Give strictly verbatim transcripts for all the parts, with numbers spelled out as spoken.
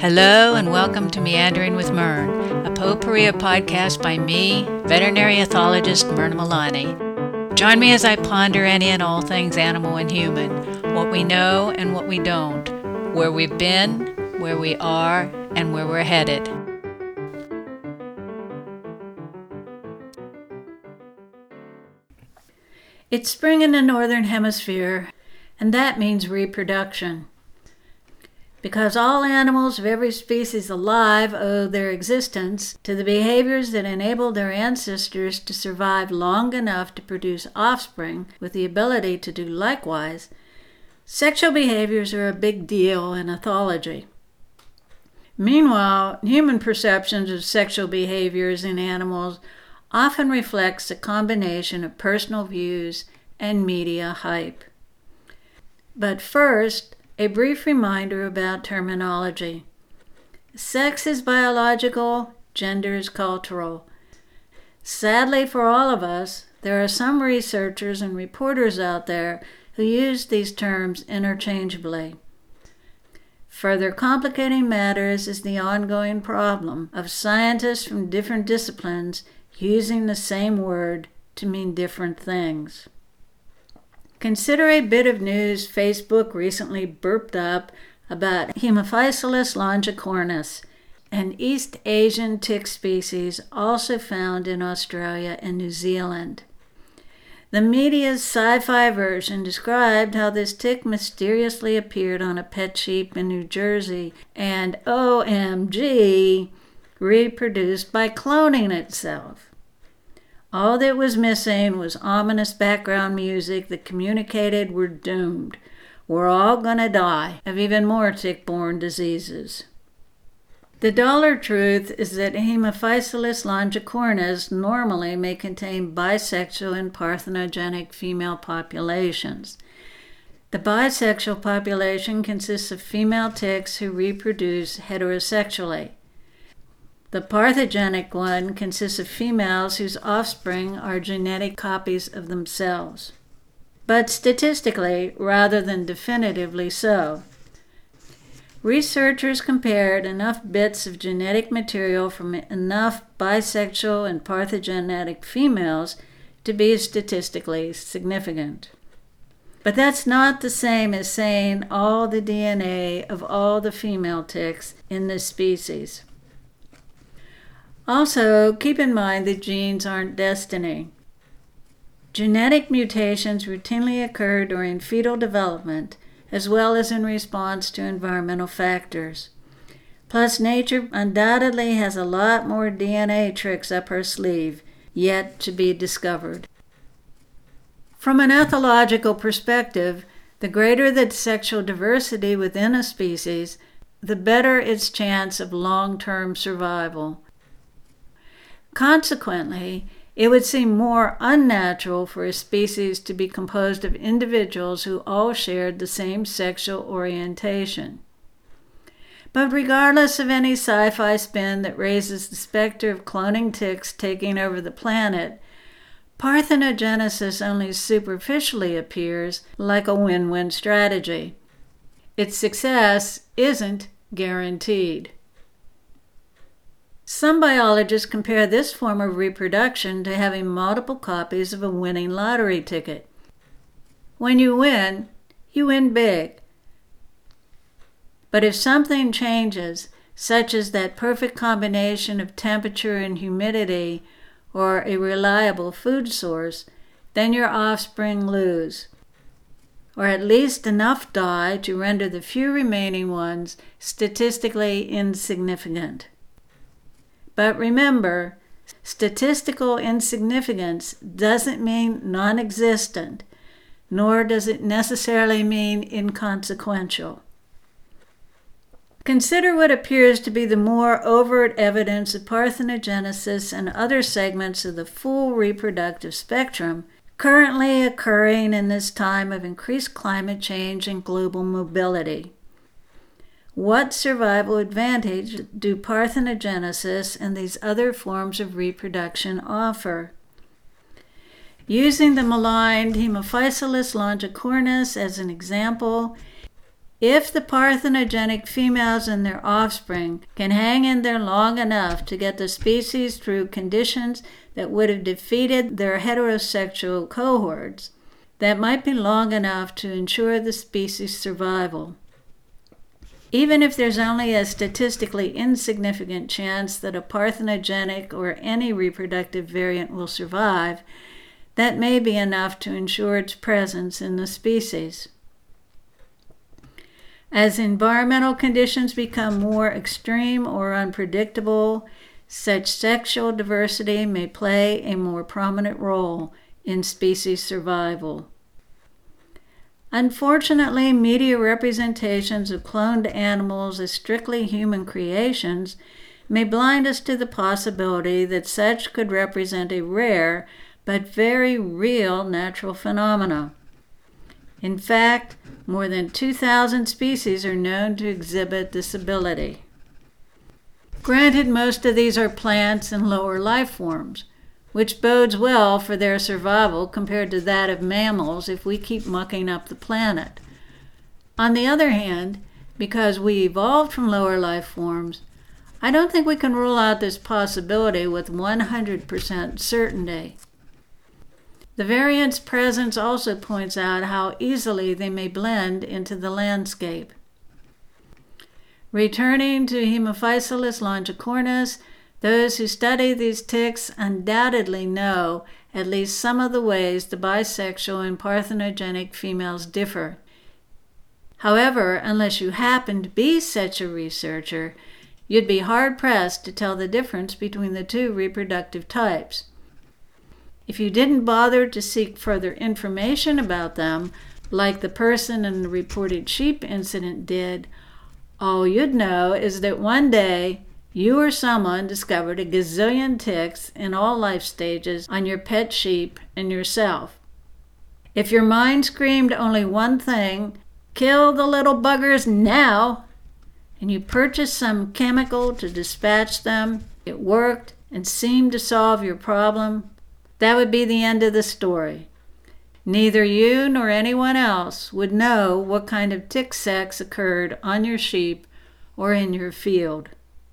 Hello and welcome to Meandering with Mern, a potpourri podcast by me, veterinary ethologist Myrna Milani. Join me as I ponder any and all things animal and human, what we know and what we don't, where we've been, where we are, and where we're headed. It's spring in the Northern Hemisphere, and that means reproduction. Because all animals of every species alive owe their existence to the behaviors that enabled their ancestors to survive long enough to produce offspring with the ability to do likewise, sexual behaviors are a big deal in ethology. Meanwhile, human perceptions of sexual behaviors in animals often reflects a combination of personal views and media hype. But first, a brief reminder about terminology. Sex is biological, gender is cultural. Sadly for all of us, there are some researchers and reporters out there who use these terms interchangeably. Further complicating matters is the ongoing problem of scientists from different disciplines using the same word to mean different things. Consider a bit of news Facebook recently burped up about Haemaphysalis longicornis, an East Asian tick species also found in Australia and New Zealand. The media's sci-fi version described how this tick mysteriously appeared on a pet sheep in New Jersey and, O M G, reproduced by cloning itself. All that was missing was ominous background music that communicated we're doomed. We're all gonna die of even more tick-borne diseases. The dollar truth is that Haemaphysalis longicornis normally may contain bisexual and parthenogenic female populations. The bisexual population consists of female ticks who reproduce heterosexually. The parthogenic one consists of females whose offspring are genetic copies of themselves, but statistically rather than definitively so. Researchers compared enough bits of genetic material from enough bisexual and parthogenic females to be statistically significant. But that's not the same as saying all the D N A of all the female ticks in this species. Also, keep in mind that genes aren't destiny. Genetic mutations routinely occur during fetal development, as well as in response to environmental factors. Plus, nature undoubtedly has a lot more D N A tricks up her sleeve, yet to be discovered. From an ethological perspective, the greater the sexual diversity within a species, the better its chance of long-term survival. Consequently, it would seem more unnatural for a species to be composed of individuals who all shared the same sexual orientation. But regardless of any sci-fi spin that raises the specter of cloning ticks taking over the planet, parthenogenesis only superficially appears like a win-win strategy. Its success isn't guaranteed. Some biologists compare this form of reproduction to having multiple copies of a winning lottery ticket. When you win, you win big. But if something changes, such as that perfect combination of temperature and humidity or a reliable food source, then your offspring lose, or at least enough die to render the few remaining ones statistically insignificant. But remember, statistical insignificance doesn't mean non-existent, nor does it necessarily mean inconsequential. Consider what appears to be the more overt evidence of parthenogenesis and other segments of the full reproductive spectrum currently occurring in this time of increased climate change and global mobility. What survival advantage do parthenogenesis and these other forms of reproduction offer? Using the maligned Haemaphysalis longicornis as an example, If the parthenogenic females and their offspring can hang in there long enough to get the species through conditions that would have defeated their heterosexual cohorts, that might be long enough to ensure the species' survival. Even if there's only a statistically insignificant chance that a parthenogenic or any reproductive variant will survive, that may be enough to ensure its presence in the species. As environmental conditions become more extreme or unpredictable, such sexual diversity may play a more prominent role in species survival. Unfortunately, media representations of cloned animals as strictly human creations may blind us to the possibility that such could represent a rare but very real natural phenomena. In fact, more than two thousand species are known to exhibit this ability. Granted, most of these are plants and lower life forms, which bodes well for their survival compared to that of mammals if we keep mucking up the planet. On the other hand, because we evolved from lower life forms, I don't think we can rule out this possibility with one hundred percent certainty. The variant's presence also points out how easily they may blend into the landscape. Returning to Haemaphysalis longicornis, those who study these ticks undoubtedly know at least some of the ways the bisexual and parthenogenic females differ. However, unless you happen to be such a researcher, you'd be hard-pressed to tell the difference between the two reproductive types. If you didn't bother to seek further information about them, like the person in the reported sheep incident did, all you'd know is that one day you or someone discovered a gazillion ticks in all life stages on your pet sheep and yourself. If your mind screamed only one thing, "Kill the little buggers now!" and you purchased some chemical to dispatch them, it worked and seemed to solve your problem, that would be the end of the story. Neither you nor anyone else would know what kind of tick sex occurred on your sheep or in your field.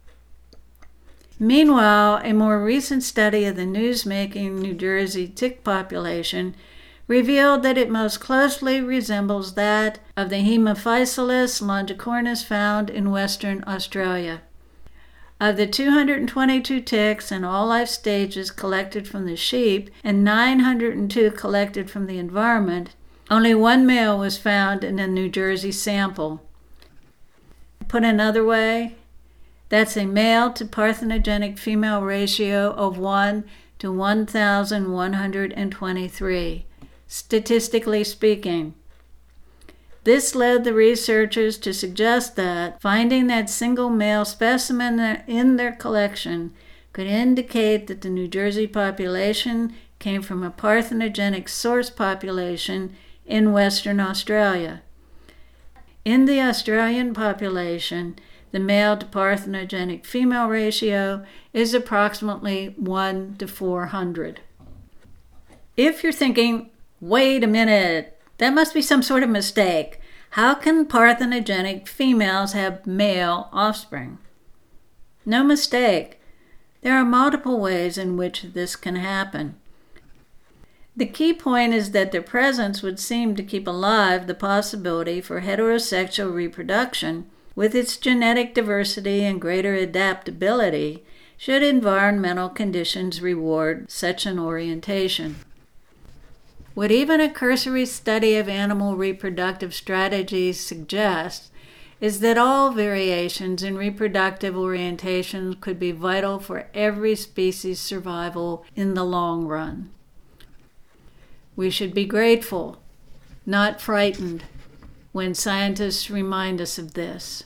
Meanwhile, a more recent study of the newsmaking New Jersey tick population revealed that it most closely resembles that of the Haemaphysalis longicornis found in Western Australia. Of the two hundred twenty-two ticks in all life stages collected from the sheep and nine hundred two collected from the environment, only one male was found in a New Jersey sample. Put another way, that's a male to parthenogenic female ratio of one to one thousand one hundred twenty-three, statistically speaking. This led the researchers to suggest that finding that single male specimen in their collection could indicate that the New Jersey population came from a parthenogenic source population in Western Australia. In the Australian population, the male to parthenogenic female ratio is approximately one to four hundred. If you're thinking, wait a minute, that must be some sort of mistake. How can parthenogenic females have male offspring? No mistake. There are multiple ways in which this can happen. The key point is that their presence would seem to keep alive the possibility for heterosexual reproduction with its genetic diversity and greater adaptability should environmental conditions reward such an orientation. What even a cursory study of animal reproductive strategies suggests is that all variations in reproductive orientations could be vital for every species' survival in the long run. We should be grateful, not frightened, when scientists remind us of this.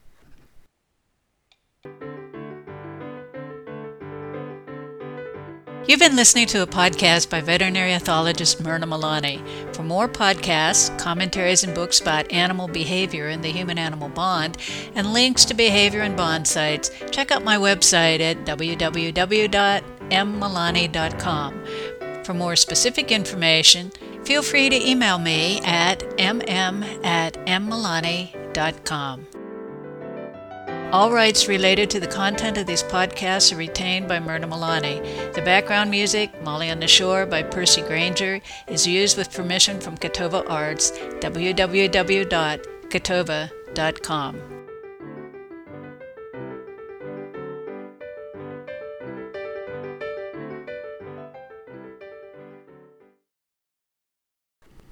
You've been listening to a podcast by veterinary ethologist Myrna Milani. For more podcasts, commentaries, and books about animal behavior and the human-animal bond, and links to behavior and bond sites, check out my website at w w w dot m milani dot com. For more specific information, feel free to email me at m m at m milani dot com. dot com. All rights related to the content of these podcasts are retained by Myrna Milani. The background music, Molly on the Shore by Percy Granger, is used with permission from Catova Arts, w w w dot catova dot com.